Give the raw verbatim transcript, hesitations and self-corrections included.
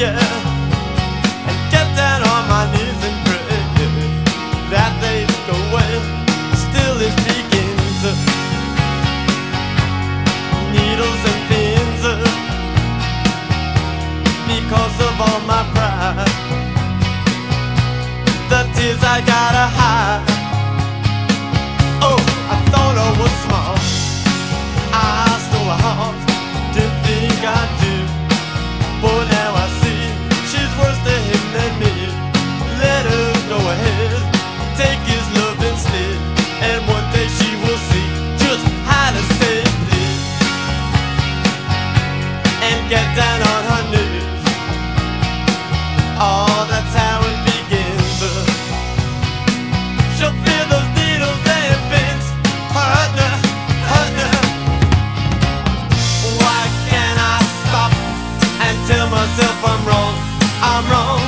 yeah, and get down on my knees and pray that they go away. Still it begins, needles and pins, because of all my pride, the tears I gotta hide. Oh, I thought I was smart, I stole her heart, didn't think I'd do, but now I see she's worse to him than me. Let her go ahead, take his love instead, and one day she will see just how to save it, and get down on her knees. Oh, that's how it begins. She'll feel those needles and pins hurt her, hurt her. Why can't I stop and tell myself I'm wrong, I'm wrong?